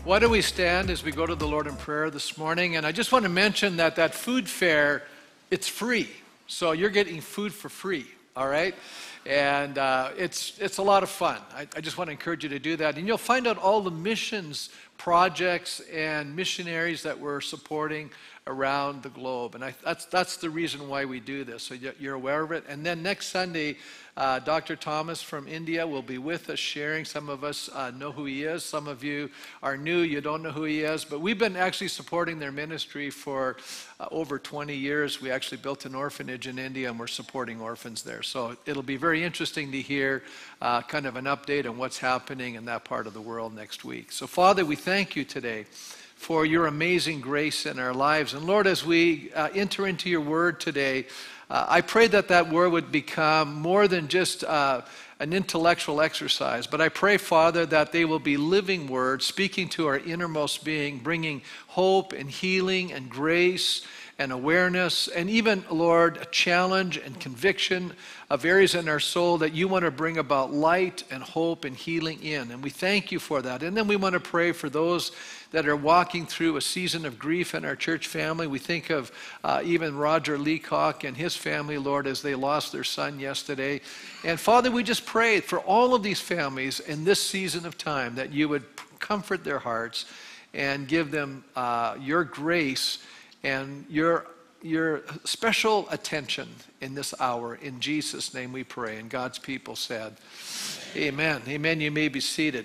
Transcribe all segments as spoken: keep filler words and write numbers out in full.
Why don't we stand as we go to the Lord in prayer this morning? And I just want to mention that that food fair, it's free. So you're getting food for free, all right? And uh, it's it's a lot of fun. I, I just want to encourage you to do that. And you'll find out all the missions projects and missionaries that we're supporting around the globe. And I, that's that's the reason why we do this, so you're aware of it. And then next Sunday, uh, Doctor Thomas from India will be with us sharing. Some of us uh, know who he is. Some of you are new, you don't know who he is. But we've been actually supporting their ministry for uh, over twenty years. We actually built an orphanage in India, and we're supporting orphans there. So it'll be very interesting to hear uh, kind of an update on what's happening in that part of the world next week. So Father, we thank you today for your amazing grace in our lives. And Lord, as we uh, enter into your word today, uh, I pray that that word would become more than just uh, an intellectual exercise, but I pray, Father, that they will be living words, speaking to our innermost being, bringing hope and healing and grace and awareness, and even, Lord, a challenge and conviction of areas in our soul that you want to bring about light and hope and healing in. And we thank you for that. And then we want to pray for those that are walking through a season of grief in our church family. We think of uh, even Roger Leacock and his family, Lord, as they lost their son yesterday. And Father, we just pray for all of these families in this season of time that you would comfort their hearts and give them uh, your grace and your your special attention in this hour. In Jesus' name we pray. And God's people said, amen. Amen. You may be seated.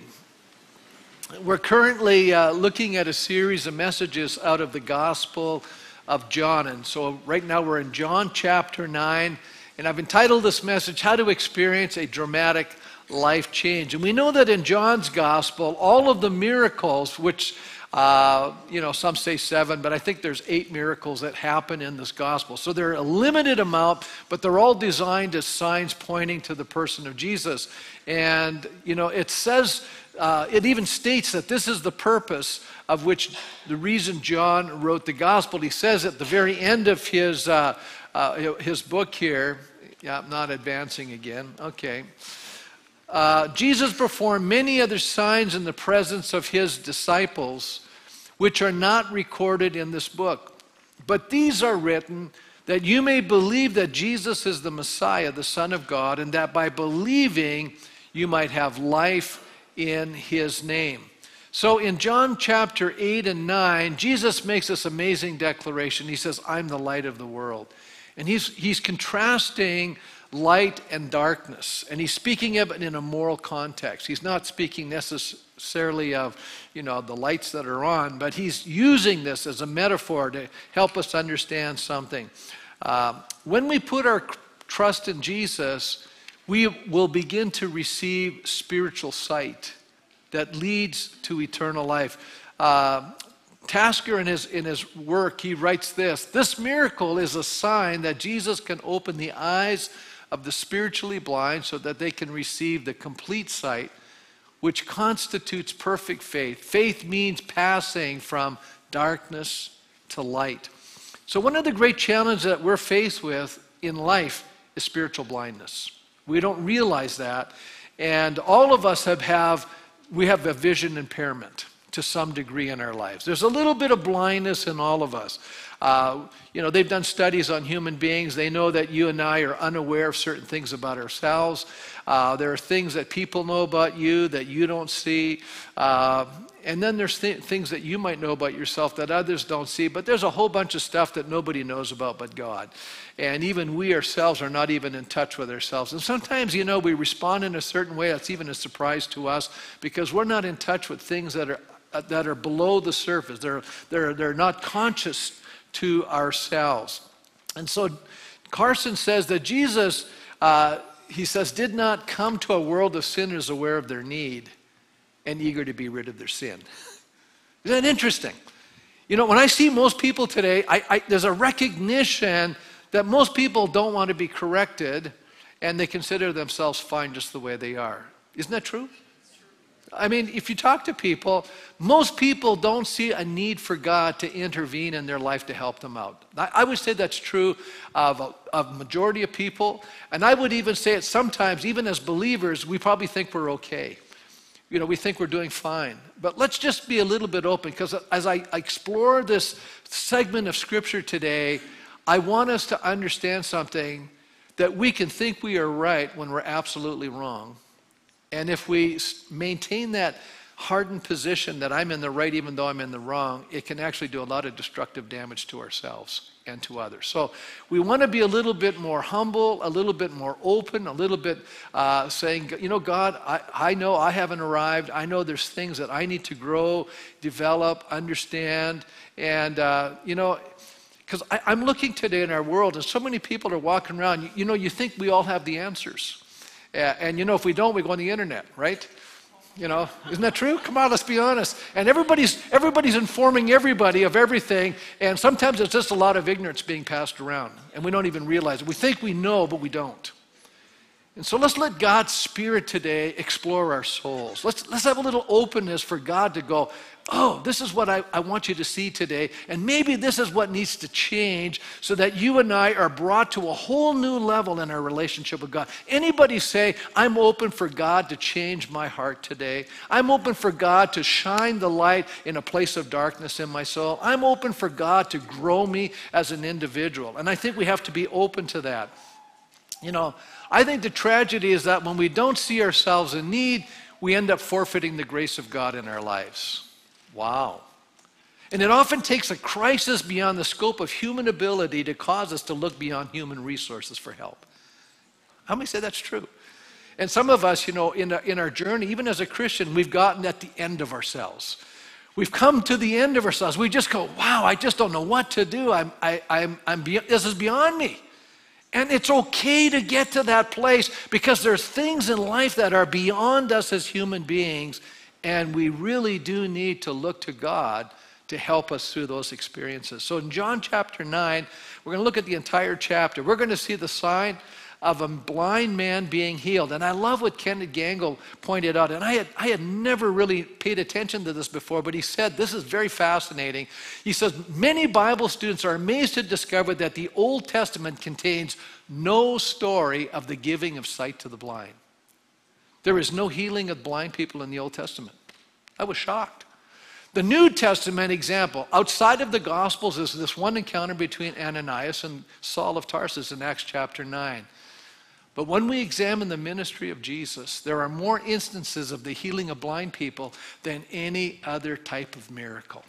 We're currently uh, looking at a series of messages out of the Gospel of John. And so right now we're in John chapter nine. And I've entitled this message, How to Experience a Dramatic Life Change. And we know that in John's Gospel, all of the miracles, which Uh, you know, some say seven, but I think there's eight miracles that happen in this gospel. So they're a limited amount, but they're all designed as signs pointing to the person of Jesus. And, you know, it says, uh, it even states that this is the purpose of which the reason John wrote the gospel. He says at the very end of his, uh, uh, his book here, yeah, I'm not advancing again, okay. Uh, Jesus performed many other signs in the presence of his disciples, which are not recorded in this book. But these are written that you may believe that Jesus is the Messiah, the Son of God, and that by believing you might have life in his name. So in John chapter eight and nine, Jesus makes this amazing declaration. He says, I'm the light of the world. And he's, he's contrasting light and darkness. And he's speaking of it in a moral context. He's not speaking necessarily of, you know, the lights that are on, but he's using this as a metaphor to help us understand something. Uh, when we put our trust in Jesus, we will begin to receive spiritual sight that leads to eternal life. Uh, Tasker in his, in his work, he writes this, this miracle is a sign that Jesus can open the eyes of the spiritually blind so that they can receive the complete sight, which constitutes perfect faith. Faith means passing from darkness to light. So one of the great challenges that we're faced with in life is spiritual blindness. We don't realize that. And all of us have, have we have a vision impairment to some degree in our lives. There's a little bit of blindness in all of us. Uh, you know, they've done studies on human beings. They know that you and I are unaware of certain things about ourselves. Uh, there are things that people know about you that you don't see. Uh, and then there's th- things that you might know about yourself that others don't see. But there's a whole bunch of stuff that nobody knows about but God. And even we ourselves are not even in touch with ourselves. And sometimes, you know, we respond in a certain way that's even a surprise to us because we're not in touch with things that are uh, that are below the surface. They're, they're, they're not conscious to ourselves. And so Carson says that Jesus, uh, he says, did not come to a world of sinners aware of their need and eager to be rid of their sin. Isn't that interesting? You know, when I see most people today, I, I, there's a recognition that most people don't want to be corrected and they consider themselves fine just the way they are. Isn't that true? I mean, if you talk to people, most people don't see a need for God to intervene in their life to help them out. I, I would say that's true of a of majority of people. And I would even say it sometimes, even as believers, we probably think we're okay. you know, we think we're doing fine. But let's just be a little bit open, because as I explore this segment of Scripture today, I want us to understand something, that we can think we are right when we're absolutely wrong. And if we maintain that hardened position that I'm in the right even though I'm in the wrong, it can actually do a lot of destructive damage to ourselves and to others. So we want to be a little bit more humble, a little bit more open, a little bit uh, saying, you know, God, I, I know I haven't arrived. I know there's things that I need to grow, develop, understand. And, uh, you know, because I'm looking today in our world, and so many people are walking around, you, you know, you think we all have the answers. Uh, and, you know, if we don't, we go on the internet, right? You know, isn't that true? Come on, let's be honest. And everybody's everybody's informing everybody of everything, and sometimes it's just a lot of ignorance being passed around, and we don't even realize it. We think we know, but we don't. And so let's let God's Spirit today explore our souls. Let's, let's have a little openness for God to go, oh, this is what I, I want you to see today, and maybe this is what needs to change so that you and I are brought to a whole new level in our relationship with God. Anybody say, I'm open for God to change my heart today? I'm open for God to shine the light in a place of darkness in my soul. I'm open for God to grow me as an individual. And I think we have to be open to that. You know, I think the tragedy is that when we don't see ourselves in need, we end up forfeiting the grace of God in our lives. Wow. And it often takes a crisis beyond the scope of human ability to cause us to look beyond human resources for help. How many say that's true? And some of us, you know, in our, in our journey, even as a Christian, we've gotten at the end of ourselves. We've come to the end of ourselves. We just go, wow, I just don't know what to do. I'm, I, I'm, I'm be- this is beyond me. And it's okay to get to that place, because there's things in life that are beyond us as human beings, and we really do need to look to God to help us through those experiences. So in John chapter nine, we're going to look at the entire chapter. We're going to see the sign of a blind man being healed. And I love what Kenneth Gangle pointed out. And I had, I had never really paid attention to this before, but he said, this is very fascinating. He says, many Bible students are amazed to discover that the Old Testament contains no story of the giving of sight to the blind. There is no healing of blind people in the Old Testament. I was shocked. The New Testament example, outside of the Gospels, is this one encounter between Ananias and Saul of Tarsus in Acts chapter nine. But when we examine the ministry of Jesus, there are more instances of the healing of blind people than any other type of miracle.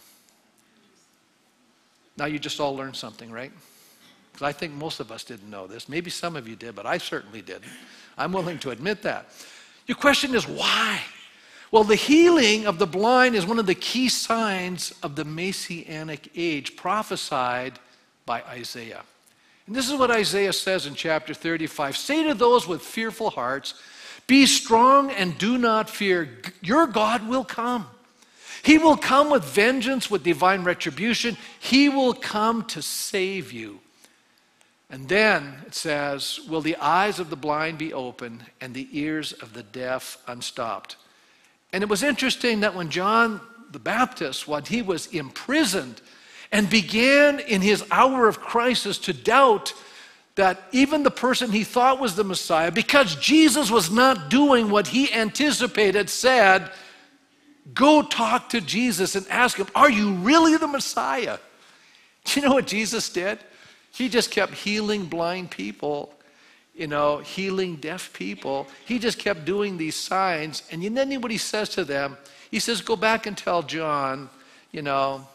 Now you just all learned something, right? Because I think most of us didn't know this. Maybe some of you did, but I certainly didn't. I'm willing to admit that. Your question is why? Well, the healing of the blind is one of the key signs of the Messianic age prophesied by Isaiah. And this is what Isaiah says in chapter thirty-five. Say to those with fearful hearts, be strong and do not fear. Your God will come. He will come with vengeance, with divine retribution. He will come to save you. And then it says, will the eyes of the blind be opened and the ears of the deaf unstopped? And it was interesting that when John the Baptist, when he was imprisoned and began in his hour of crisis to doubt that even the person he thought was the Messiah, because Jesus was not doing what he anticipated, said, go talk to Jesus and ask him, are you really the Messiah? Do you know what Jesus did? He just kept healing blind people, you know, healing deaf people. He just kept doing these signs. And then what he says to them, he says, go back and tell John, you know,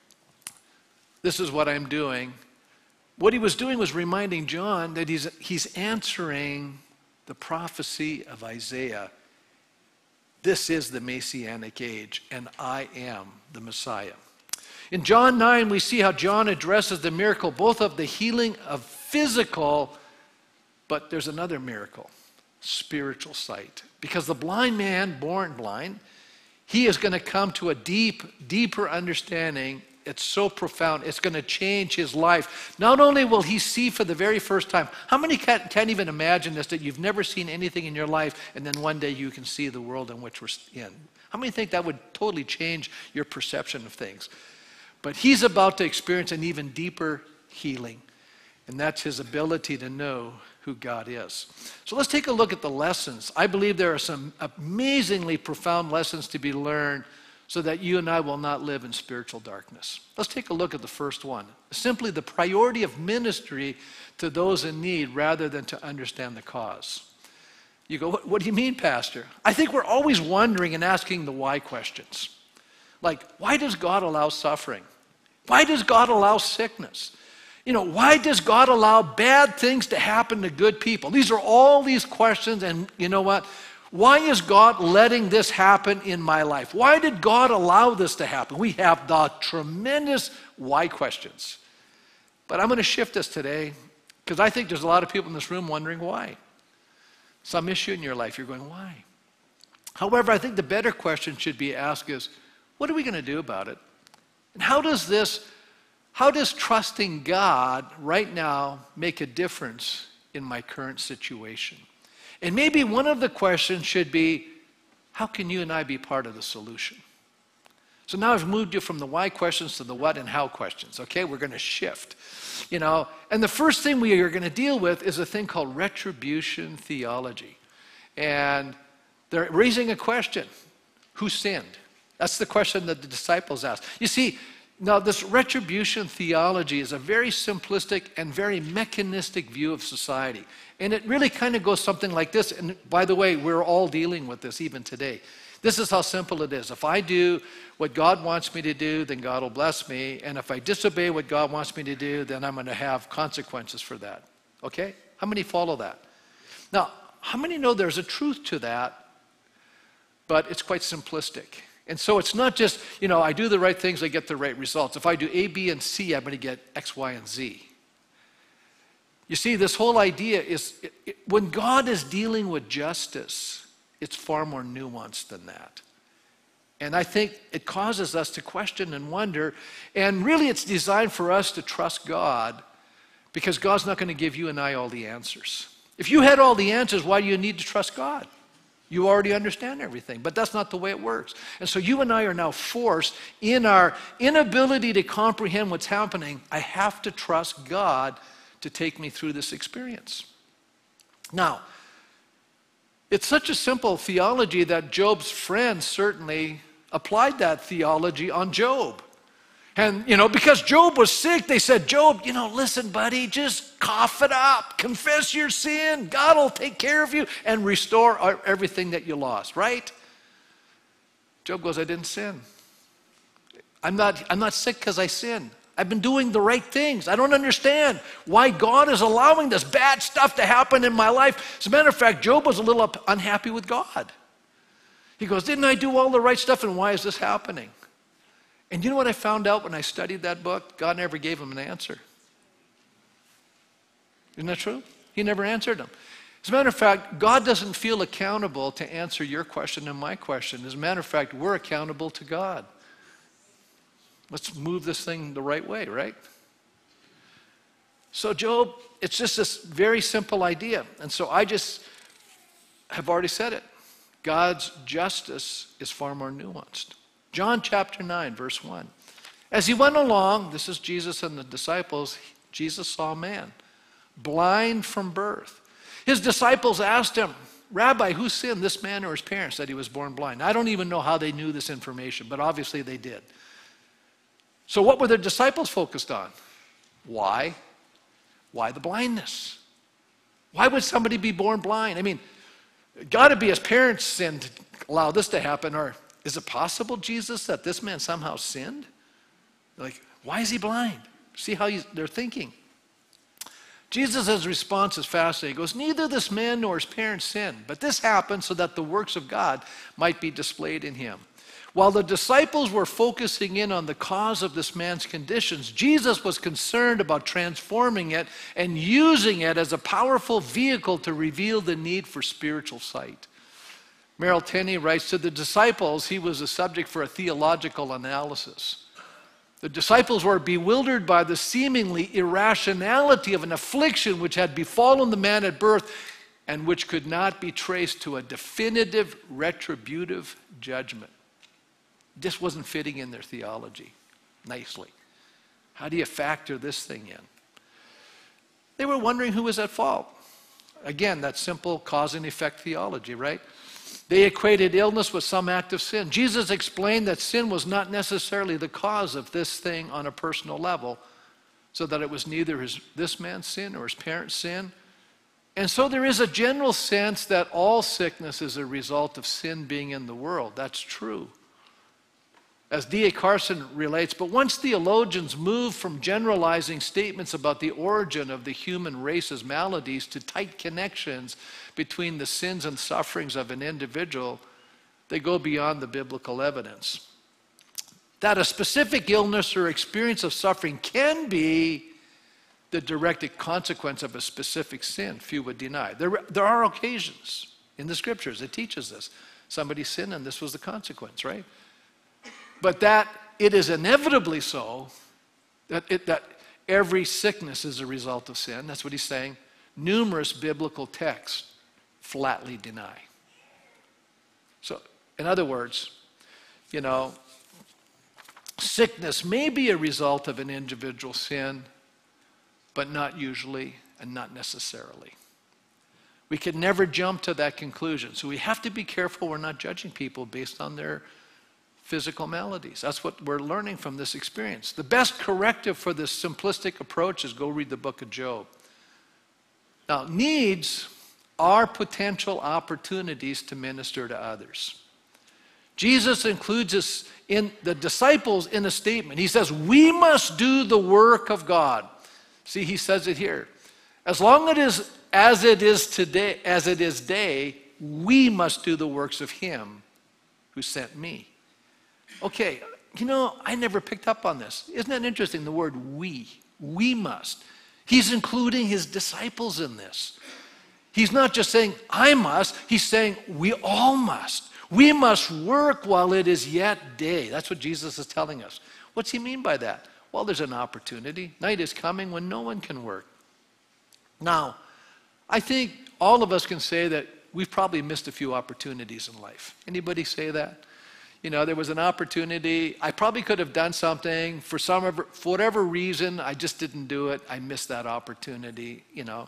this is what I'm doing. What he was doing was reminding John that he's, he's answering the prophecy of Isaiah. This is the Messianic age, and I am the Messiah. In John nine, we see how John addresses the miracle both of the healing of physical, but there's another miracle, spiritual sight. Because the blind man, born blind, he is going to come to a deep, deeper understanding. It's so profound. It's going to change his life. Not only will he see for the very first time, how many can't, can't even imagine this, that you've never seen anything in your life, and then one day you can see the world in which we're in? How many think that would totally change your perception of things? But he's about to experience an even deeper healing, and that's his ability to know who God is. So let's take a look at the lessons. I believe there are some amazingly profound lessons to be learned so that you and I will not live in spiritual darkness. Let's take a look at the first one. Simply the priority of ministry to those in need rather than to understand the cause. You go, what, what do you mean, Pastor? I think we're always wondering and asking the why questions. Like, why does God allow suffering? Why does God allow sickness? You know, why does God allow bad things to happen to good people? These are all these questions, and you know what? Why is God letting this happen in my life? Why did God allow this to happen? We have the tremendous why questions. But I'm going to shift this today because I think there's a lot of people in this room wondering why. Some issue in your life, you're going, why? However, I think the better question should be asked is, what are we going to do about it? And how does this How does trusting God right now make a difference in my current situation? And maybe one of the questions should be, how can you and I be part of the solution? So now I've moved you from the why questions to the what and how questions, okay? We're going to shift, you know. And the first thing we are going to deal with is a thing called retribution theology. And they're raising a question, who sinned? That's the question that the disciples asked. You see, now, this retribution theology is a very simplistic and very mechanistic view of society. And it really kind of goes something like this. And by the way, we're all dealing with this even today. This is how simple it is. If I do what God wants me to do, then God will bless me. And if I disobey what God wants me to do, then I'm going to have consequences for that. Okay? How many follow that? Now, how many know there's a truth to that, but it's quite simplistic? And so it's not just, you know, I do the right things, I get the right results. If I do A, B, and C, I'm going to get X, Y, and Z. You see, this whole idea is, it, it, when God is dealing with justice, it's far more nuanced than that. And I think it causes us to question and wonder, and really it's designed for us to trust God, because God's not going to give you and I all the answers. If you had all the answers, why do you need to trust God? You already understand everything, but that's not the way it works. And so you and I are now forced, in our inability to comprehend what's happening, I have to trust God to take me through this experience. Now, it's such a simple theology that Job's friends certainly applied that theology on Job. And, you know, because Job was sick, they said, Job, you know, listen, buddy, just cough it up. Confess your sin. God will take care of you and restore everything that you lost, right? Job goes, I didn't sin. I'm not, I'm not sick because I sinned. I've been doing the right things. I don't understand why God is allowing this bad stuff to happen in my life. As a matter of fact, Job was a little unhappy with God. He goes, didn't I do all the right stuff, and why is this happening? And you know what I found out when I studied that book? God never gave him an answer. Isn't that true? He never answered him. As a matter of fact, God doesn't feel accountable to answer your question and my question. As a matter of fact, we're accountable to God. Let's move this thing the right way, right? So Job, it's just this very simple idea. And so I just have already said it. God's justice is far more nuanced. John chapter nine, verse one. As he went along, this is Jesus and the disciples, Jesus saw a man, blind from birth. His disciples asked him, Rabbi, who sinned, this man or his parents, that he was born blind? I don't even know how they knew this information, but obviously they did. So what were the disciples focused on? Why? Why the blindness? Why would somebody be born blind? I mean, it got to be his parents' sin to allow this to happen, or is it possible, Jesus, that this man somehow sinned? Like, why is he blind? See how he's, they're thinking. Jesus' response is fascinating. He goes, neither this man nor his parents sinned, but this happened so that the works of God might be displayed in him. While the disciples were focusing in on the cause of this man's conditions, Jesus was concerned about transforming it and using it as a powerful vehicle to reveal the need for spiritual sight. Merrill Tenney writes, to the disciples, he was a subject for a theological analysis. The disciples were bewildered by the seemingly irrationality of an affliction which had befallen the man at birth and which could not be traced to a definitive retributive judgment. This wasn't fitting in their theology nicely. How do you factor this thing in? They were wondering who was at fault. Again, that simple cause and effect theology, right? They equated illness with some act of sin. Jesus explained that sin was not necessarily the cause of this thing on a personal level, so that it was neither his, this man's sin or his parents' sin. And so there is a general sense that all sickness is a result of sin being in the world. That's true. As D A Carson relates, but once theologians move from generalizing statements about the origin of the human race's maladies to tight connections between the sins and sufferings of an individual, they go beyond the biblical evidence. That a specific illness or experience of suffering can be the direct consequence of a specific sin, few would deny. There, there are occasions in the scriptures that teaches this. Somebody sinned and this was the consequence, right? But that it is inevitably so, that, it, that every sickness is a result of sin. That's what he's saying. Numerous biblical texts flatly deny. So, in other words, you know, sickness may be a result of an individual sin, but not usually and not necessarily. We can never jump to that conclusion. So we have to be careful we're not judging people based on their physical maladies. That's what we're learning from this experience. The best corrective for this simplistic approach is go read the book of Job. Now, needs are potential opportunities to minister to others. Jesus includes us in the disciples in a statement. He says, we must do the work of God. See, he says it here. As long as it is, as it is today, as it is day, we must do the works of him who sent me. Okay, you know, I never picked up on this. Isn't that interesting, the word we? We must. He's including his disciples in this. He's not just saying, I must. He's saying, we all must. We must work while it is yet day. That's what Jesus is telling us. What's he mean by that? Well, there's an opportunity. Night is coming when no one can work. Now, I think all of us can say that we've probably missed a few opportunities in life. Anybody say that? You know, there was an opportunity. I probably could have done something. For some, for whatever reason, I just didn't do it. I missed that opportunity, you know.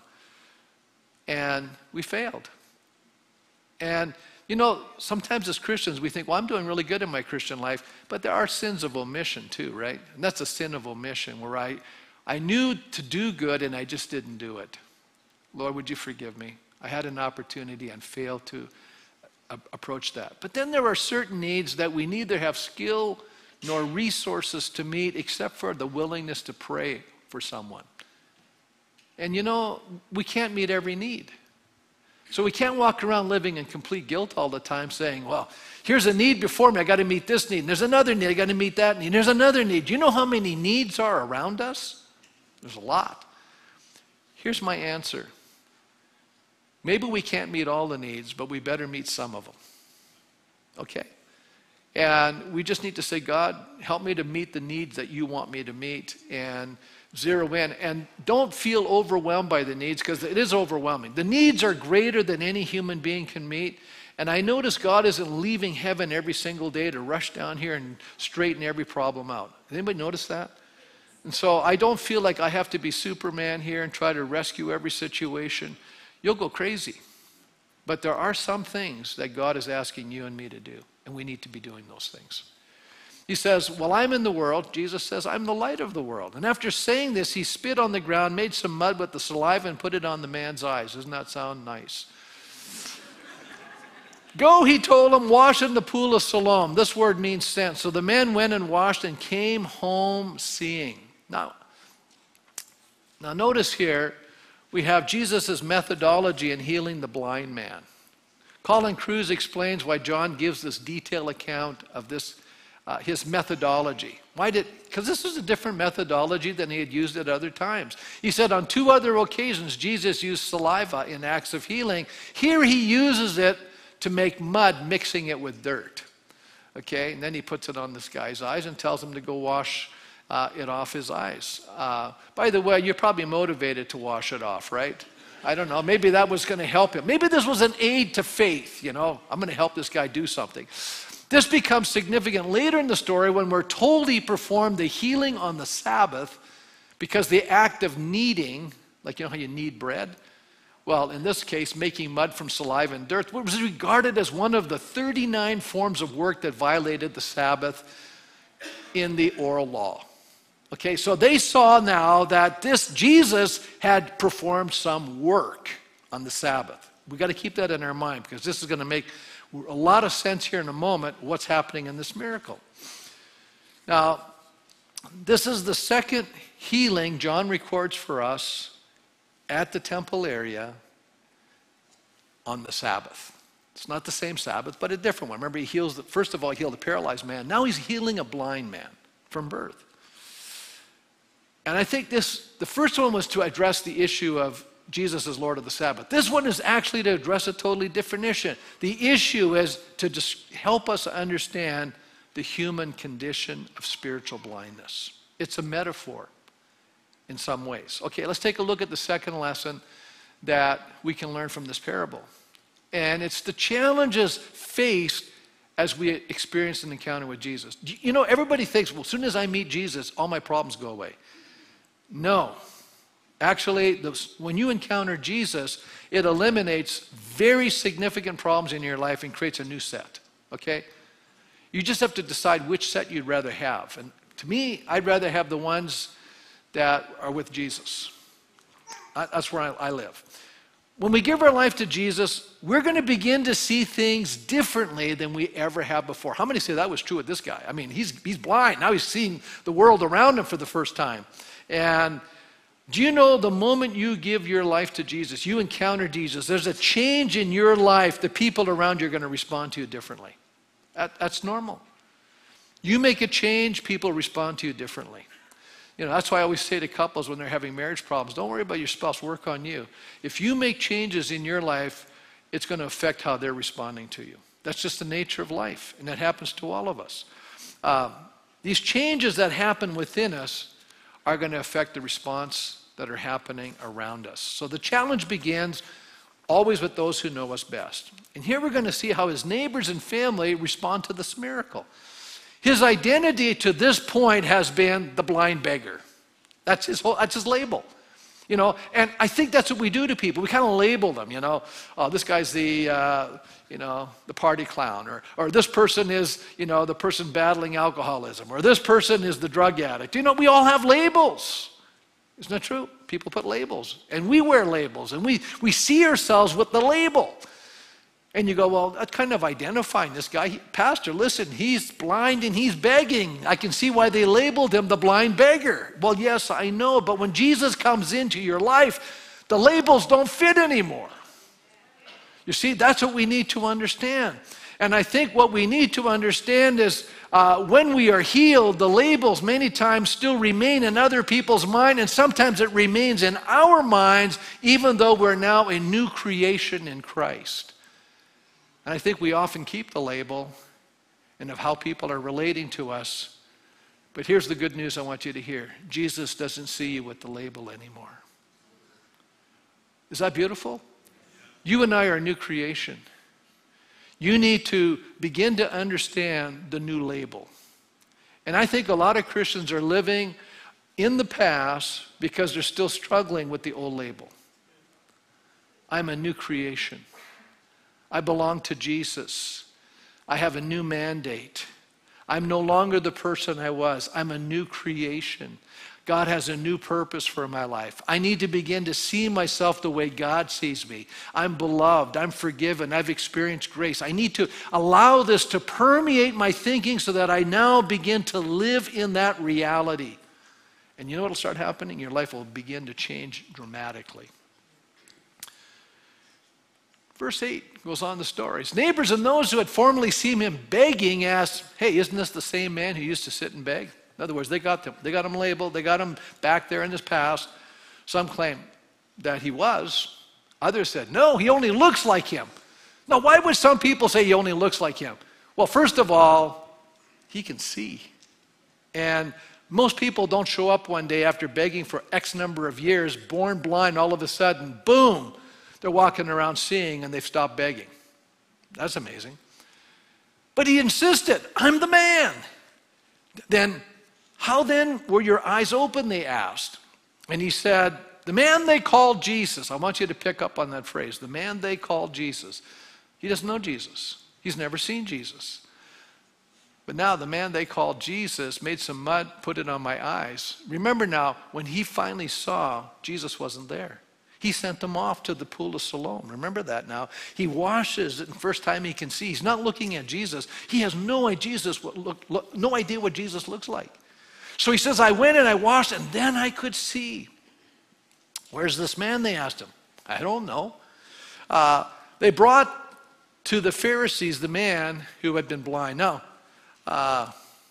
And we failed. And, you know, sometimes as Christians, we think, well, I'm doing really good in my Christian life. But there are sins of omission too, right? And that's a sin of omission where I, I knew to do good and I just didn't do it. Lord, would you forgive me? I had an opportunity and failed to approach that. But then there are certain needs that we neither have skill nor resources to meet except for the willingness to pray for someone. And you know, we can't meet every need. So we can't walk around living in complete guilt all the time saying, well, here's a need before me, I got to meet this need. And there's another need, I got to meet that need. And there's another need. Do you know how many needs are around us? There's a lot. Here's my answer. Maybe we can't meet all the needs, but we better meet some of them. Okay? And we just need to say, God, help me to meet the needs that you want me to meet and zero in. And don't feel overwhelmed by the needs because it is overwhelming. The needs are greater than any human being can meet. And I notice God isn't leaving heaven every single day to rush down here and straighten every problem out. Anybody notice that? And so I don't feel like I have to be Superman here and try to rescue every situation. You'll go crazy. But there are some things that God is asking you and me to do, and we need to be doing those things. He says, well, I'm in the world. Jesus says, I'm the light of the world. And after saying this, he spit on the ground, made some mud with the saliva, and put it on the man's eyes. Doesn't that sound nice? Go, he told him, wash in the pool of Siloam. This word means sent. So the man went and washed and came home seeing. Now, now notice here, we have Jesus' methodology in healing the blind man. Colin Cruz explains why John gives this detailed account of this, uh, his methodology. Why did? Because this is a different methodology than he had used at other times. He said on two other occasions, Jesus used saliva in acts of healing. Here he uses it to make mud, mixing it with dirt. Okay, and then he puts it on this guy's eyes and tells him to go wash Uh, it off his eyes. Uh, by the way, you're probably motivated to wash it off, right? I don't know. Maybe that was going to help him. Maybe this was an aid to faith, you know. I'm going to help this guy do something. This becomes significant later in the story when we're told he performed the healing on the Sabbath because the act of kneading, like you know how you knead bread, well, in this case, making mud from saliva and dirt, was regarded as one of the thirty-nine forms of work that violated the Sabbath in the oral law. Okay, so they saw now that this Jesus had performed some work on the Sabbath. We've got to keep that in our mind, because this is going to make a lot of sense here in a moment, what's happening in this miracle. Now, this is the second healing John records for us at the temple area on the Sabbath. It's not the same Sabbath, but a different one. Remember, he heals, the, first of all, he healed a paralyzed man. Now he's healing a blind man from birth. And I think this, the first one was to address the issue of Jesus as Lord of the Sabbath. This one is actually to address a totally different issue. The issue is to just help us understand the human condition of spiritual blindness. It's a metaphor in some ways. Okay, let's take a look at the second lesson that we can learn from this parable. And it's the challenges faced as we experience an encounter with Jesus. You know, everybody thinks, well, as soon as I meet Jesus, all my problems go away. No. Actually, when you encounter Jesus, it eliminates very significant problems in your life and creates a new set, okay? You just have to decide which set you'd rather have. And to me, I'd rather have the ones that are with Jesus. That's where I live. When we give our life to Jesus, we're going to begin to see things differently than we ever have before. How many say that was true with this guy? I mean, he's, he's blind. Now he's seeing the world around him for the first time. And do you know the moment you give your life to Jesus, you encounter Jesus, there's a change in your life. The people around you are going to respond to you differently. That, that's normal. You make a change, people respond to you differently. You know, that's why I always say to couples when they're having marriage problems, don't worry about your spouse, work on you. If you make changes in your life, it's going to affect how they're responding to you. That's just the nature of life, and that happens to all of us. Um, these changes that happen within us are going to affect the response that are happening around us. So the challenge begins always with those who know us best. And here we're going to see how his neighbors and family respond to this miracle. His identity to this point has been the blind beggar. That's his whole, that's his label. You know, and I think that's what we do to people. We kind of label them, you know. Oh, this guy's the, uh, you know, the party clown. Or, or this person is, you know, the person battling alcoholism. Or this person is the drug addict. You know, we all have labels. Isn't that true? People put labels. And we wear labels. And we, we see ourselves with the label. And you go, well, that's kind of identifying this guy. He, Pastor, listen, he's blind and he's begging. I can see why they labeled him the blind beggar. Well, yes, I know. But when Jesus comes into your life, the labels don't fit anymore. You see, that's what we need to understand. And I think what we need to understand is uh, when we are healed, the labels many times still remain in other people's mind, and sometimes it remains in our minds, even though we're now a new creation in Christ. And I think we often keep the label and of how people are relating to us. But here's the good news I want you to hear. Jesus doesn't see you with the label anymore. Is that beautiful? You and I are a new creation. You need to begin to understand the new label. And I think a lot of Christians are living in the past because they're still struggling with the old label. I'm a new creation. I belong to Jesus. I have a new mandate. I'm no longer the person I was. I'm a new creation. God has a new purpose for my life. I need to begin to see myself the way God sees me. I'm beloved. I'm forgiven. I've experienced grace. I need to allow this to permeate my thinking so that I now begin to live in that reality. And you know what will start happening? Your life will begin to change dramatically. Verse eight goes on the story. His neighbors and those who had formerly seen him begging asked, hey, isn't this the same man who used to sit and beg? In other words, they got them. They got him labeled. They got him back there in his past. Some claim that he was. Others said, no, he only looks like him. Now, why would some people say he only looks like him? Well, first of all, he can see. And most people don't show up one day after begging for X number of years, born blind, all of a sudden, boom, they're walking around seeing and they've stopped begging. That's amazing. But he insisted, I'm the man. Then, how then were your eyes open, they asked. And he said, the man they called Jesus, I want you to pick up on that phrase, the man they called Jesus. He doesn't know Jesus. He's never seen Jesus. But now the man they called Jesus made some mud, put it on my eyes. Remember now, when he finally saw, Jesus wasn't there. He sent them off to the pool of Siloam. Remember that now. He washes it the first time he can see. He's not looking at Jesus. He has no idea, Jesus what look, look, no idea what Jesus looks like. So he says, I went and I washed and then I could see. Where's this man, they asked him. I don't know. Uh, they brought to the Pharisees the man who had been blind. Now, uh,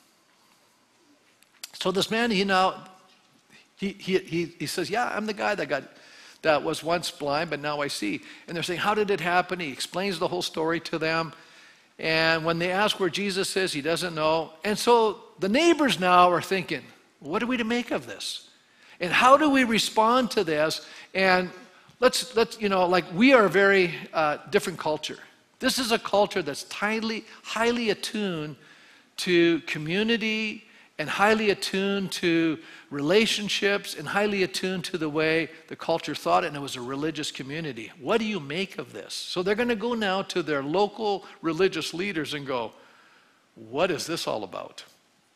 so this man, he now, he, he, he, he says, yeah, I'm the guy that got, that was once blind, but now I see. And they're saying, how did it happen? He explains the whole story to them. And when they ask where Jesus is, he doesn't know. And so the neighbors now are thinking, what are we to make of this? And how do we respond to this? And let's, let's you know, like we are a very uh, different culture. This is a culture that's highly, highly attuned to community and highly attuned to relationships and highly attuned to the way the culture thought, and it was a religious community. What do you make of this? So they're going to go now to their local religious leaders and go, what is this all about?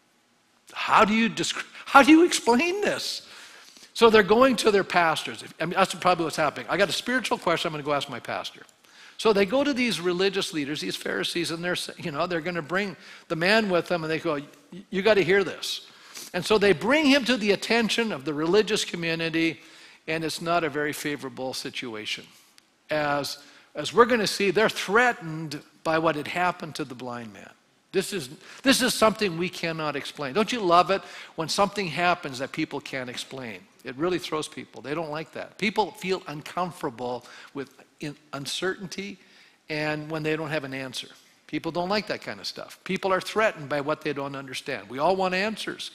How do you, descri- how do you explain this? So they're going to their pastors. I mean, that's probably what's happening. I got a spiritual question, I'm going to go ask my pastor. So they go to these religious leaders, these Pharisees, and they're, you know, they're going to bring the man with them, and they go, you got to hear this. And so they bring him to the attention of the religious community, and it's not a very favorable situation. As, as we're going to see, they're threatened by what had happened to the blind man. This is, this is something we cannot explain. Don't you love it when something happens that people can't explain? It really throws people. They don't like that. People feel uncomfortable with in uncertainty and when they don't have an answer. People don't like that kind of stuff. People are threatened by what they don't understand. We all want answers.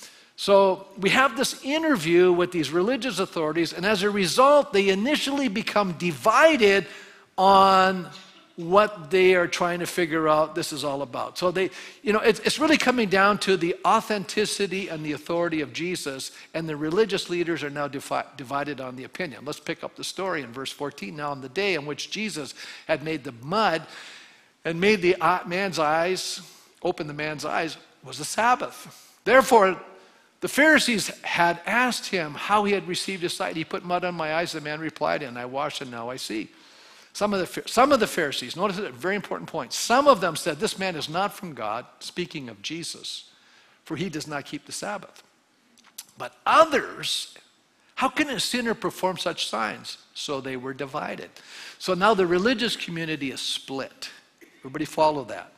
So we have this interview with these religious authorities, and as a result, they initially become divided on what they are trying to figure out this is all about. So they, you know, it's, it's really coming down to the authenticity and the authority of Jesus, and the religious leaders are now defi- divided on the opinion. Let's pick up the story in verse fourteen. Now, on the day in which Jesus had made the mud and made the man's eyes, opened the man's eyes, was the Sabbath. Therefore, the Pharisees had asked him how he had received his sight. He put mud on my eyes, the man replied, and I washed and now I see. Some of the, some of the Pharisees, notice a very important point. Some of them said, this man is not from God, speaking of Jesus, for he does not keep the Sabbath. But others, how can a sinner perform such signs? So they were divided. So now the religious community is split. Everybody follow that.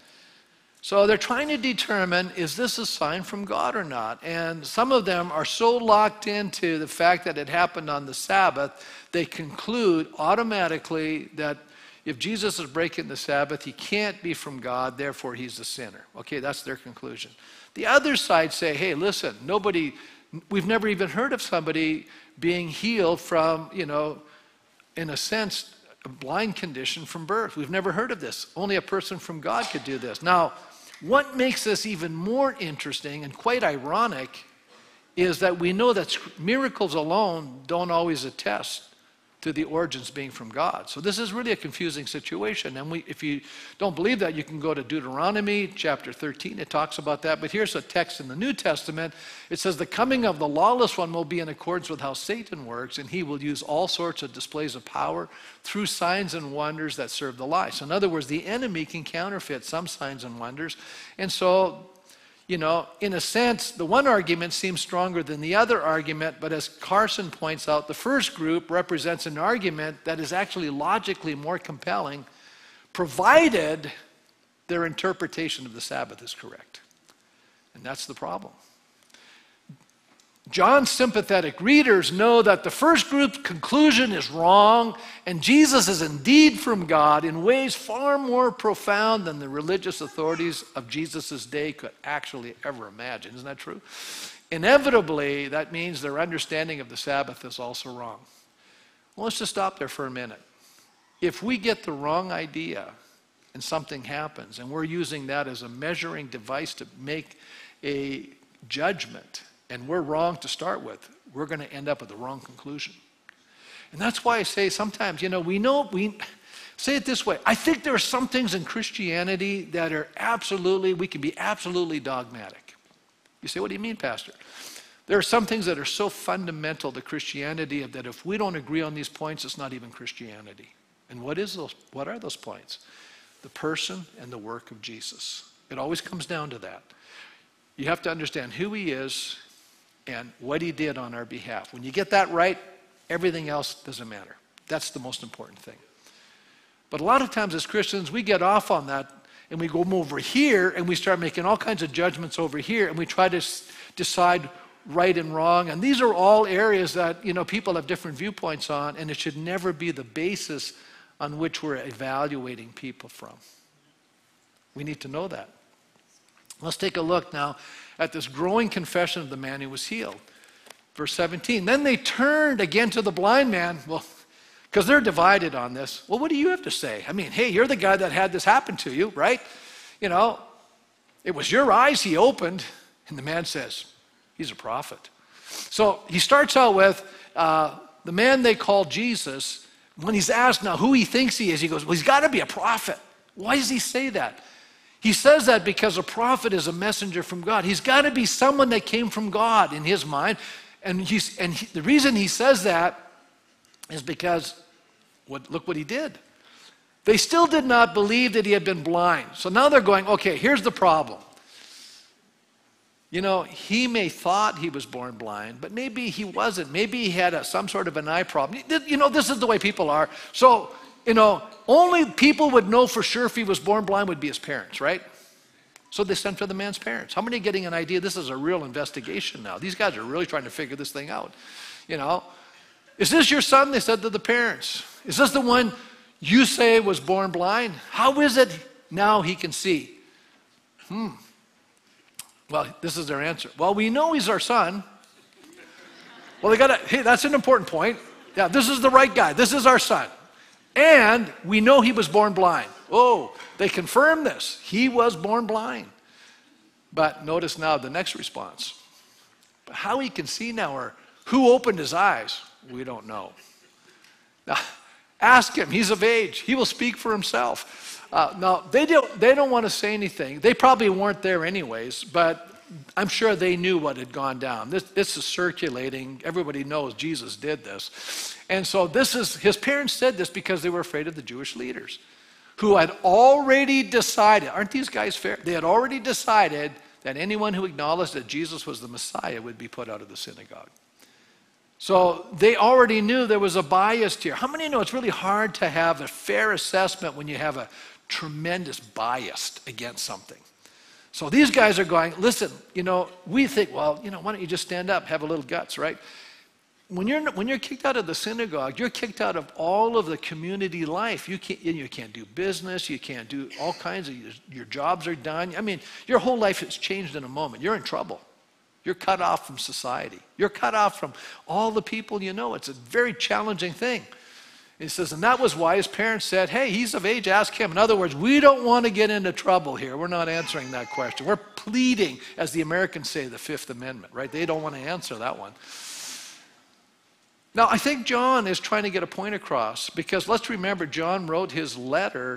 So they're trying to determine, is this a sign from God or not? And some of them are so locked into the fact that it happened on the Sabbath, they conclude automatically that if Jesus is breaking the Sabbath, he can't be from God, therefore he's a sinner. Okay, that's their conclusion. The other side say, hey, listen, nobody, we've never even heard of somebody being healed from, you know, in a sense, a blind condition from birth. We've never heard of this. Only a person from God could do this. Now, what makes this even more interesting and quite ironic is that we know that miracles alone don't always attest to the origins being from God. So this is really a confusing situation. And we, if you don't believe that, you can go to Deuteronomy chapter thirteen. It talks about that. But here's a text in the New Testament. It says, the coming of the lawless one will be in accordance with how Satan works, and he will use all sorts of displays of power through signs and wonders that serve the lie. So in other words, the enemy can counterfeit some signs and wonders. And so, you know, in a sense, the one argument seems stronger than the other argument, but as Carson points out, the first group represents an argument that is actually logically more compelling, provided their interpretation of the Sabbath is correct. And that's the problem. John's sympathetic readers know that the first group's conclusion is wrong, and Jesus is indeed from God in ways far more profound than the religious authorities of Jesus' day could actually ever imagine. Isn't that true? Inevitably, that means their understanding of the Sabbath is also wrong. Well, let's just stop there for a minute. If we get the wrong idea and something happens, and we're using that as a measuring device to make a judgment, and we're wrong to start with, we're going to end up with the wrong conclusion. And that's why I say sometimes, you know, we know, we say it this way. I think there are some things in Christianity that are absolutely, we can be absolutely dogmatic. You say, what do you mean, Pastor? There are some things that are so fundamental to Christianity that if we don't agree on these points, it's not even Christianity. And what is those? What are those points? The person and the work of Jesus. It always comes down to that. You have to understand who he is and what he did on our behalf. When you get that right, everything else doesn't matter. That's the most important thing. But a lot of times as Christians, we get off on that and we go over here and we start making all kinds of judgments over here and we try to s- decide right and wrong. And these are all areas that, you know, people have different viewpoints on, and it should never be the basis on which we're evaluating people from. We need to know that. Let's take a look now at this growing confession of the man who was healed. Verse seventeen, then they turned again to the blind man. Well, because they're divided on this. Well, what do you have to say? I mean, hey, you're the guy that had this happen to you, right? You know, it was your eyes he opened. And the man says, he's a prophet. So he starts out with uh, the man they call Jesus. When he's asked now who he thinks he is, he goes, well, he's got to be a prophet. Why does he say that? He says that because a prophet is a messenger from God. He's got to be someone that came from God in his mind. And, he's, and he, the reason he says that is because, what, look what he did. They still did not believe that he had been blind. So now they're going, okay, here's the problem. You know, he may thought he was born blind, but maybe he wasn't. Maybe he had a, some sort of an eye problem. You know, this is the way people are. So, you know, only people would know for sure if he was born blind would be his parents, right? So they sent for the man's parents. How many are getting an idea? This is a real investigation now. These guys are really trying to figure this thing out. You know, is this your son? They said to the parents. Is this the one you say was born blind? How is it now he can see? Hmm. Well, this is their answer. Well, we know he's our son. Well, they got to, hey, that's an important point. Yeah, this is the right guy. This is our son. And we know he was born blind. Oh, they confirmed this. He was born blind. But notice now the next response. But how he can see now, or who opened his eyes, we don't know. Now, ask him. He's of age. He will speak for himself. Uh, now, they don't, they don't want to say anything. They probably weren't there anyways, but I'm sure they knew what had gone down. This, this is circulating. Everybody knows Jesus did this. And so this is, his parents said this because they were afraid of the Jewish leaders who had already decided, aren't these guys fair? They had already decided that anyone who acknowledged that Jesus was the Messiah would be put out of the synagogue. So they already knew there was a bias here. How many know it's really hard to have a fair assessment when you have a tremendous bias against something? So these guys are going, listen, you know, we think, well, you know, why don't you just stand up, have a little guts, right? When you're, when you're kicked out of the synagogue, you're kicked out of all of the community life. You can't, you can't do business. You can't do all kinds of, your jobs are done. I mean, your whole life has changed in a moment. You're in trouble. You're cut off from society. You're cut off from all the people you know. It's a very challenging thing. He says, and that was why his parents said, hey, he's of age, ask him. In other words, we don't want to get into trouble here. We're not answering that question. We're pleading, as the Americans say, the Fifth Amendment, right? They don't want to answer that one. Now, I think John is trying to get a point across because let's remember, John wrote his letter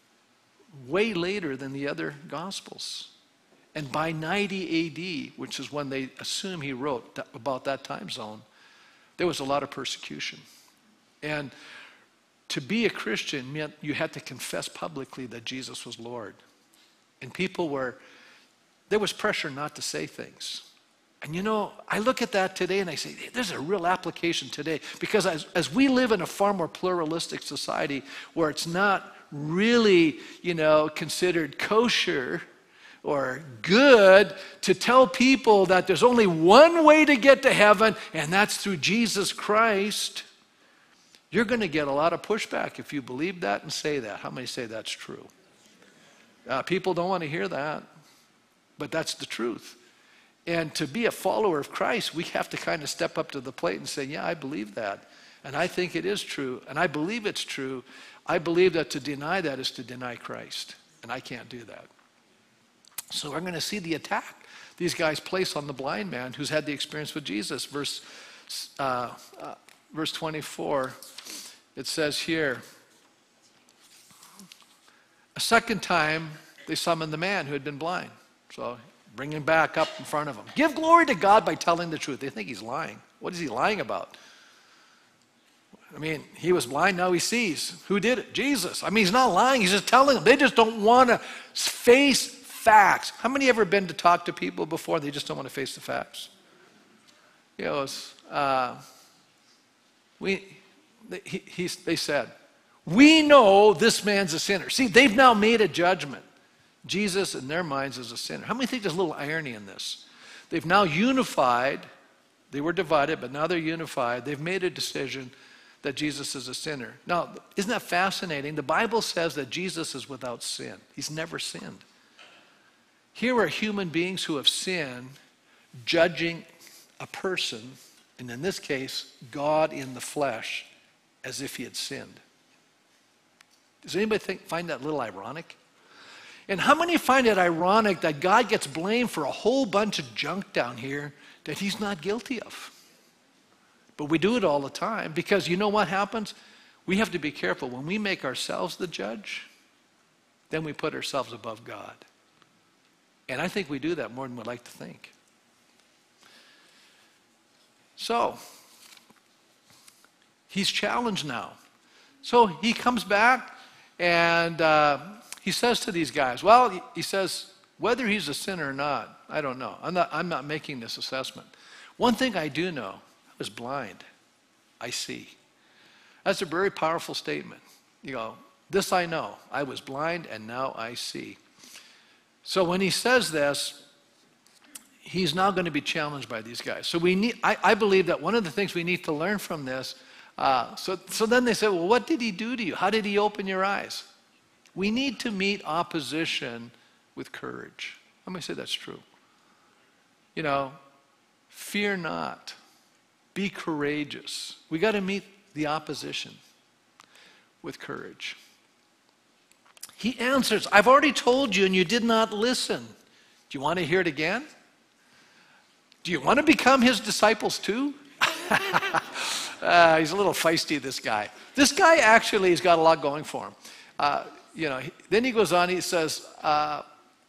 way later than the other Gospels. And by ninety A D, which is when they assume he wrote that, about that time zone, there was a lot of persecution. And to be a Christian meant you had to confess publicly that Jesus was Lord. And people were, there was pressure not to say things. And you know, I look at that today and I say, hey, there's a real application today. Because as, as we live in a far more pluralistic society where it's not really, you know, considered kosher or good to tell people that there's only one way to get to heaven, and that's through Jesus Christ, you're going to get a lot of pushback if you believe that and say that. How many say that's true? Uh, people don't want to hear that, but that's the truth. And to be a follower of Christ, we have to kind of step up to the plate and say, yeah, I believe that. And I think it is true. And I believe it's true. I believe that to deny that is to deny Christ. And I can't do that. So we're going to see the attack these guys place on the blind man who's had the experience with Jesus. Verse uh, uh, verse twenty-four, it says here, a second time they summoned the man who had been blind. So bring him back up in front of them. Give glory to God by telling the truth. They think he's lying. What is he lying about? I mean, he was blind, now he sees. Who did it? Jesus. I mean, he's not lying. He's just telling them. They just don't want to face facts. How many ever been to talk to people before? They just don't want to face the facts. You know, it's, uh, we, they, he, he's, they said, we know this man's a sinner. See, they've now made a judgment. Jesus, in their minds, is a sinner. How many think there's a little irony in this? They've now unified. They were divided, but now they're unified. They've made a decision that Jesus is a sinner. Now, isn't that fascinating? The Bible says that Jesus is without sin. He's never sinned. Here are human beings who have sinned, judging a person, and in this case, God in the flesh, as if he had sinned. Does anybody think, find that a little ironic? And how many find it ironic that God gets blamed for a whole bunch of junk down here that he's not guilty of? But we do it all the time because you know what happens? We have to be careful. When we make ourselves the judge, then we put ourselves above God. And I think we do that more than we'd like to think. So, he's challenged now. So he comes back and uh, he says to these guys, well, he says, whether he's a sinner or not, I don't know. I'm not, I'm not making this assessment. One thing I do know, I was blind. I see. That's a very powerful statement. You go, this I know. I was blind and now I see. So when he says this, he's now going to be challenged by these guys. So we need, I, I believe that one of the things we need to learn from this, uh, so, so then they say, well, what did he do to you? How did he open your eyes? We need to meet opposition with courage. Let me say that's true. You know, fear not. Be courageous. We got to meet the opposition with courage. He answers, I've already told you and you did not listen. Do you want to hear it again? Do you want to become his disciples too? uh, he's a little feisty, this guy. This guy actually has got a lot going for him. Uh, you know, he, then he goes on, he says, uh,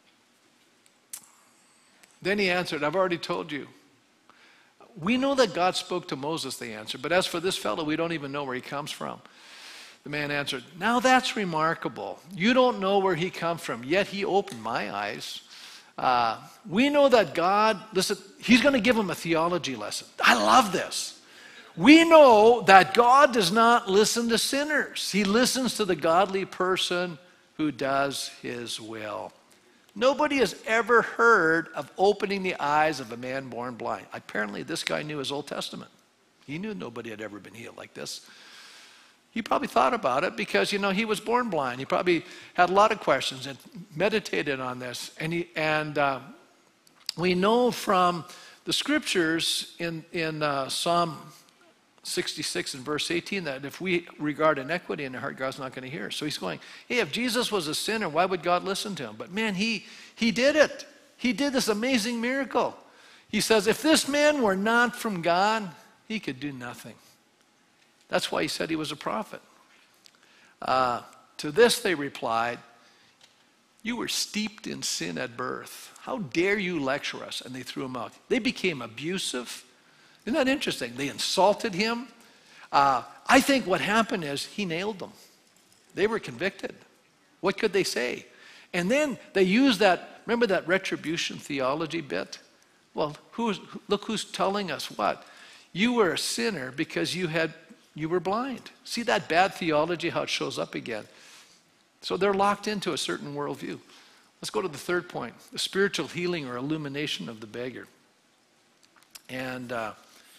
then he answered, I've already told you. We know that God spoke to Moses, they answered, but as for this fellow, we don't even know where he comes from. The man answered, now that's remarkable. You don't know where he comes from, yet he opened my eyes. Uh, we know that God, listen, he's going to give him a theology lesson. I love this. We know that God does not listen to sinners. He listens to the godly person who does his will. Nobody has ever heard of opening the eyes of a man born blind. Apparently, this guy knew his Old Testament. He knew nobody had ever been healed like this. He probably thought about it because, you know, he was born blind. He probably had a lot of questions and meditated on this. And, he, and uh, we know from the scriptures in, in uh, Psalm sixty-six and verse eighteen that if we regard iniquity in the heart, God's not going to hear. So he's going, hey, if Jesus was a sinner, why would God listen to him? But man, he, he did it. He did this amazing miracle. He says, if this man were not from God, he could do nothing. That's why he said he was a prophet. Uh, to this they replied, you were steeped in sin at birth. How dare you lecture us? And they threw him out. They became abusive. Isn't that interesting? They insulted him. Uh, I think what happened is he nailed them. They were convicted. What could they say? And then they used that, remember that retribution theology bit? Well, who's, look who's telling us what? You were a sinner because you had you were blind. See that bad theology, how it shows up again. So they're locked into a certain worldview. Let's go to the third point, the spiritual healing or illumination of the beggar. And uh,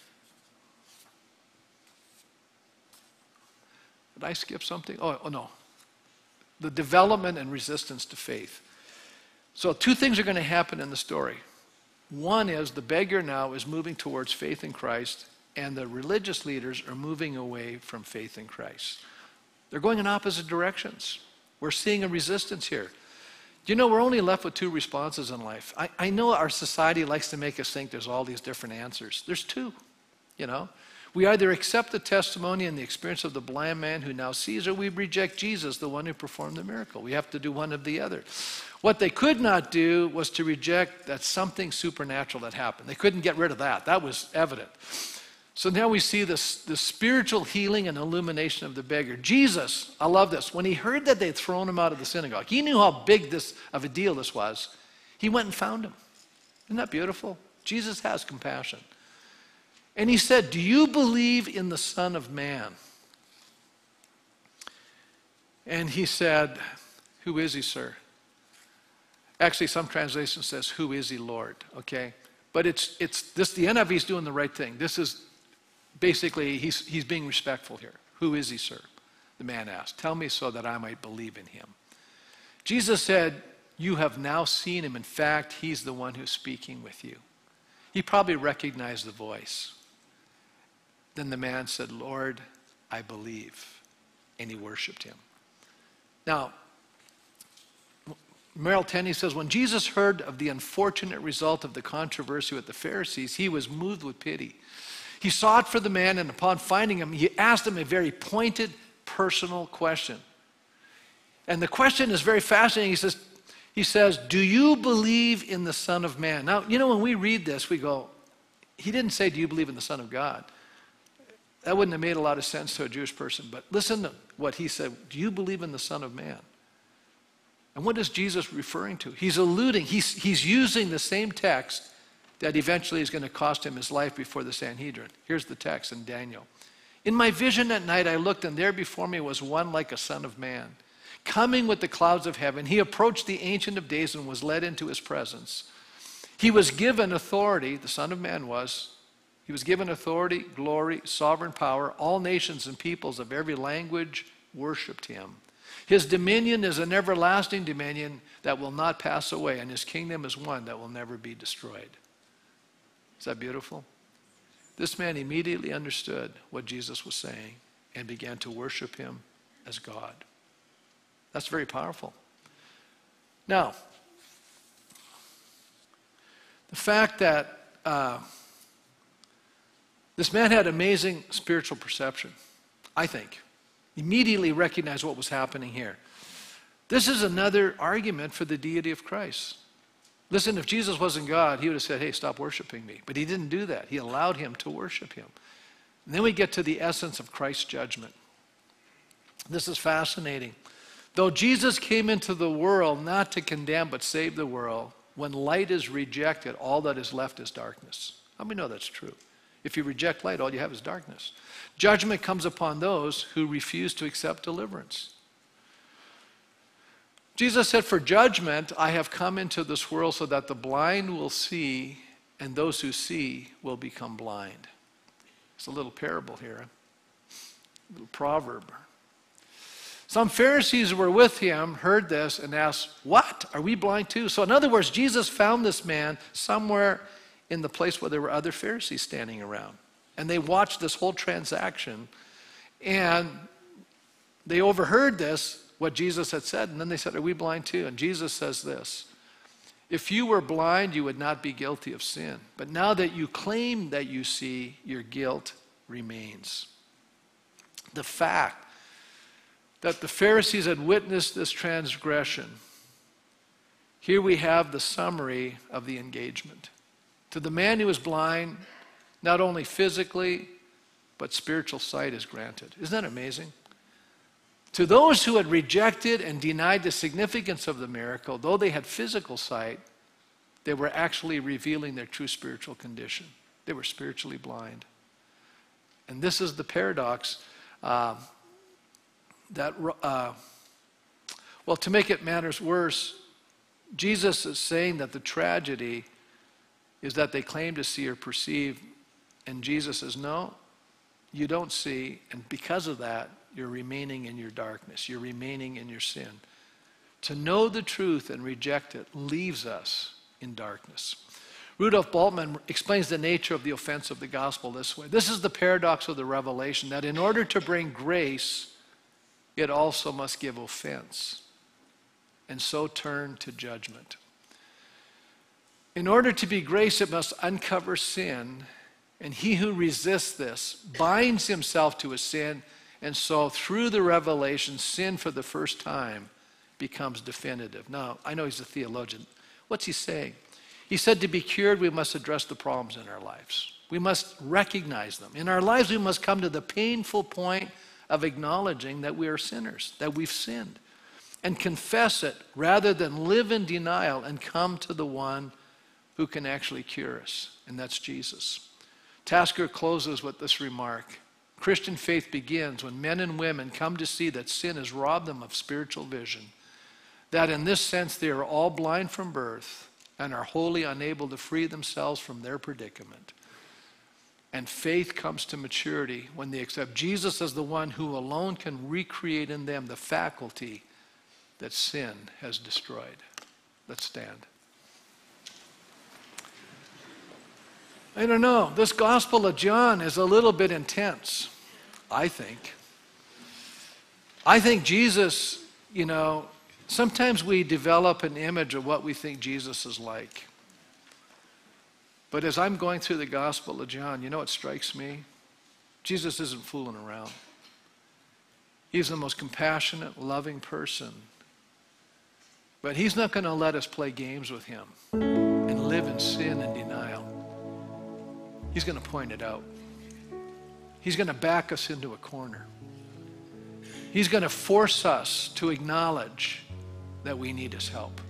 did I skip something? Oh, oh, no. The development and resistance to faith. So two things are going to happen in the story. One is the beggar now is moving towards faith in Christ, and the religious leaders are moving away from faith in Christ. They're going in opposite directions. We're seeing a resistance here. You know, we're only left with two responses in life. I, I know our society likes to make us think there's all these different answers. There's two, you know. We either accept the testimony and the experience of the blind man who now sees, or we reject Jesus, the one who performed the miracle. We have to do one of the other. What they could not do was to reject that something supernatural had happened. They couldn't get rid of that. That was evident. So now we see this, this spiritual healing and illumination of the beggar. Jesus, I love this, when he heard that they'd thrown him out of the synagogue, he knew how big this of a deal this was. He went and found him. Isn't that beautiful? Jesus has compassion. And he said, do you believe in the Son of Man? And he said, who is he, sir? Actually, some translation says, who is he, Lord? Okay? But it's, it's this, the N I V is doing the right thing. This is basically, he's, he's being respectful here. Who is he, sir? The man asked. Tell me so that I might believe in him. Jesus said, you have now seen him. In fact, he's the one who's speaking with you. He probably recognized the voice. Then the man said, Lord, I believe. And he worshiped him. Now, Merrill Tenney says, when Jesus heard of the unfortunate result of the controversy with the Pharisees, he was moved with pity. He sought for the man, and upon finding him, he asked him a very pointed, personal question. And the question is very fascinating. He says, he says, do you believe in the Son of Man? Now, you know, when we read this, we go, he didn't say, do you believe in the Son of God? That wouldn't have made a lot of sense to a Jewish person. But listen to what he said. Do you believe in the Son of Man? And what is Jesus referring to? He's alluding, he's, he's using the same text that eventually is going to cost him his life before the Sanhedrin. Here's the text in Daniel. In my vision at night I looked, and there before me was one like a son of man, coming with the clouds of heaven. He approached the Ancient of Days and was led into his presence. He was given authority, the Son of Man was, he was given authority, glory, sovereign power. All nations and peoples of every language worshiped him. His dominion is an everlasting dominion that will not pass away, and his kingdom is one that will never be destroyed. Is that beautiful? This man immediately understood what Jesus was saying and began to worship him as God. That's very powerful. Now, the fact that uh, this man had amazing spiritual perception, I think. Immediately recognized what was happening here. This is another argument for the deity of Christ. Listen, if Jesus wasn't God, he would have said, hey, stop worshiping me. But he didn't do that. He allowed him to worship him. And then we get to the essence of Christ's judgment. This is fascinating. Though Jesus came into the world not to condemn but save the world, when light is rejected, all that is left is darkness. How many know that's true? If you reject light, all you have is darkness. Judgment comes upon those who refuse to accept deliverance. Jesus said, for judgment I have come into this world so that the blind will see and those who see will become blind. It's a little parable here, a little proverb. Some Pharisees who were with him heard this and asked, what? Are we blind too? So in other words, Jesus found this man somewhere in the place where there were other Pharisees standing around. And they watched this whole transaction, and they overheard this, what Jesus had said, and then they said, are we blind too? And Jesus says this, if you were blind, you would not be guilty of sin. But now that you claim that you see, your guilt remains. The fact that the Pharisees had witnessed this transgression, here we have the summary of the engagement. To the man who was blind, not only physically, but spiritual sight is granted. Isn't that amazing? To those who had rejected and denied the significance of the miracle, though they had physical sight, they were actually revealing their true spiritual condition. They were spiritually blind. And this is the paradox uh, that, uh, well, to make it matters worse, Jesus is saying that the tragedy is that they claim to see or perceive, and Jesus says, no, you don't see, and because of that, you're remaining in your darkness. You're remaining in your sin. To know the truth and reject it leaves us in darkness. Rudolf Bultmann explains the nature of the offense of the gospel this way. This is the paradox of the revelation, that in order to bring grace, it also must give offense, and so turn to judgment. In order to be grace, it must uncover sin And he who resists this binds himself to a sin, and so through the revelation, sin for the first time becomes definitive. Now, I know he's a theologian. What's he saying? He said to be cured, we must address the problems in our lives. We must recognize them. In our lives, we must come to the painful point of acknowledging that we are sinners, that we've sinned, and confess it rather than live in denial and come to the one who can actually cure us, and that's Jesus. Tasker closes with this remark. Christian faith begins when men and women come to see that sin has robbed them of spiritual vision, that in this sense they are all blind from birth and are wholly unable to free themselves from their predicament. And faith comes to maturity when they accept Jesus as the one who alone can recreate in them the faculty that sin has destroyed. Let's stand. I don't know. This Gospel of John is a little bit intense, I think. I think Jesus, you know, sometimes we develop an image of what we think Jesus is like. But as I'm going through the Gospel of John, you know what strikes me? Jesus isn't fooling around. He's the most compassionate, loving person. But he's not going to let us play games with him and live in sin and denial. He's going to point it out. He's going to back us into a corner. He's going to force us to acknowledge that we need his help.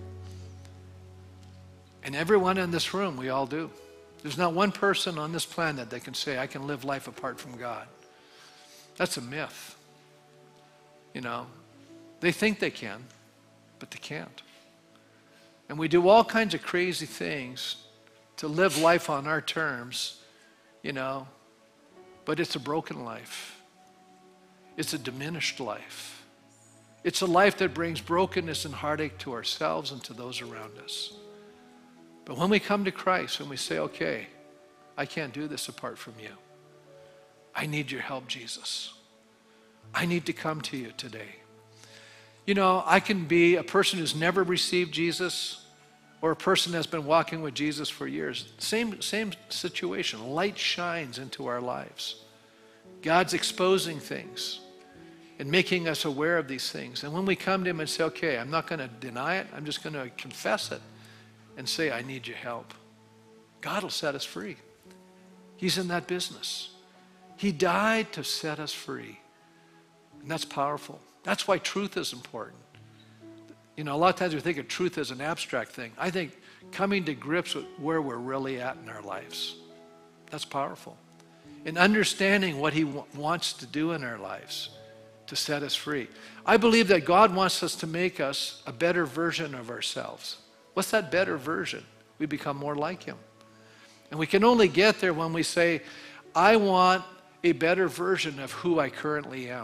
And everyone in this room, we all do. There's not one person on this planet that can say, I can live life apart from God. That's a myth. You know, they think they can, but they can't. And we do all kinds of crazy things to live life on our terms, you know, but it's a broken life. It's a diminished life. It's a life that brings brokenness and heartache to ourselves and to those around us. But when we come to Christ and we say, okay, I can't do this apart from you. I need your help, Jesus. I need to come to you today. You know, I can be a person who's never received Jesus or a person that's been walking with Jesus for years. Same, same situation. Light shines into our lives. God's exposing things and making us aware of these things. And when we come to him and say, okay, I'm not going to deny it. I'm just going to confess it and say, I need your help. God will set us free. He's in that business. He died to set us free. And that's powerful. That's why truth is important. You know, a lot of times we think of truth as an abstract thing. I think coming to grips with where we're really at in our lives, that's powerful. And understanding what he w- wants to do in our lives to set us free. I believe that God wants us to make us a better version of ourselves. What's that better version? We become more like him. And we can only get there when we say, I want a better version of who I currently am.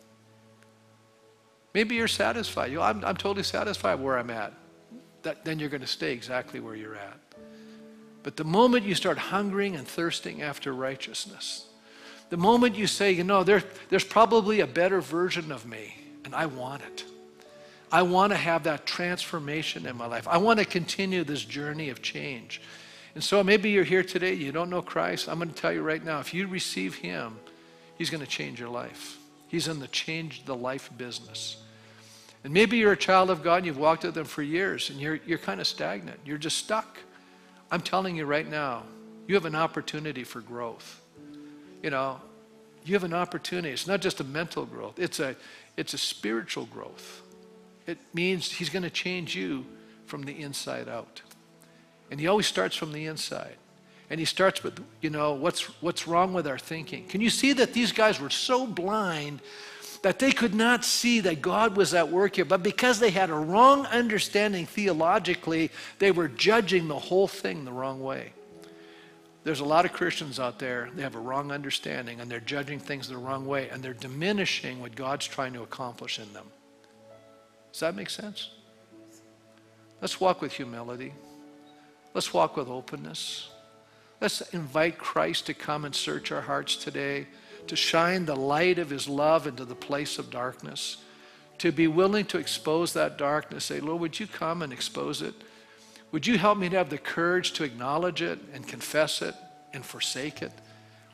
Maybe you're satisfied. You know, I'm, I'm totally satisfied where I'm at. That, then you're going to stay exactly where you're at. But the moment you start hungering and thirsting after righteousness, the moment you say, you know, there, there's probably a better version of me, and I want it. I want to have that transformation in my life. I want to continue this journey of change. And so maybe you're here today, you don't know Christ. I'm going to tell you right now, if you receive him, he's going to change your life. He's in the change the life business. And maybe you're a child of God and you've walked with him for years and you're, you're kind of stagnant. You're just stuck. I'm telling you right now, you have an opportunity for growth. You know, you have an opportunity. It's not just a mental growth. It's a, it's a spiritual growth. It means he's going to change you from the inside out. And he always starts from the inside. And he starts with, you know, what's, what's wrong with our thinking. Can you see that these guys were so blind that they could not see that God was at work here? But because they had a wrong understanding theologically, they were judging the whole thing the wrong way. There's a lot of Christians out there, they have a wrong understanding and they're judging things the wrong way and they're diminishing what God's trying to accomplish in them. Does that make sense? Let's walk with humility. Let's walk with openness. Let's invite Christ to come and search our hearts today, to shine the light of his love into the place of darkness, to be willing to expose that darkness. Say, Lord, would you come and expose it? Would you help me to have the courage to acknowledge it and confess it and forsake it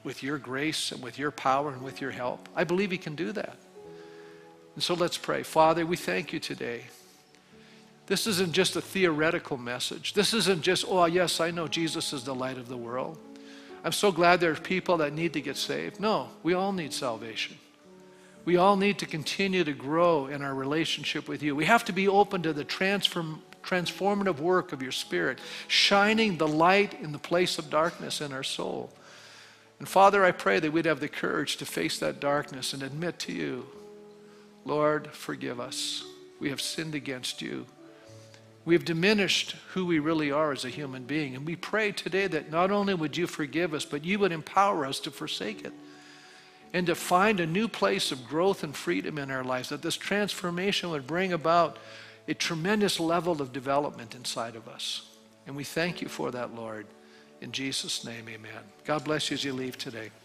with your grace and with your power and with your help. I believe he can do that. And so let's pray. Father, we thank you today. This isn't just a theoretical message. This isn't just, oh, yes, I know Jesus is the light of the world. I'm so glad there are people that need to get saved. No, we all need salvation. We all need to continue to grow in our relationship with you. We have to be open to the transform, transformative work of your Spirit, shining the light in the place of darkness in our soul. And Father, I pray that we'd have the courage to face that darkness and admit to you, Lord, forgive us. We have sinned against you. We have diminished who we really are as a human being. And we pray today that not only would you forgive us, but you would empower us to forsake it and to find a new place of growth and freedom in our lives, that this transformation would bring about a tremendous level of development inside of us. And we thank you for that, Lord. In Jesus' name, amen. God bless you as you leave today.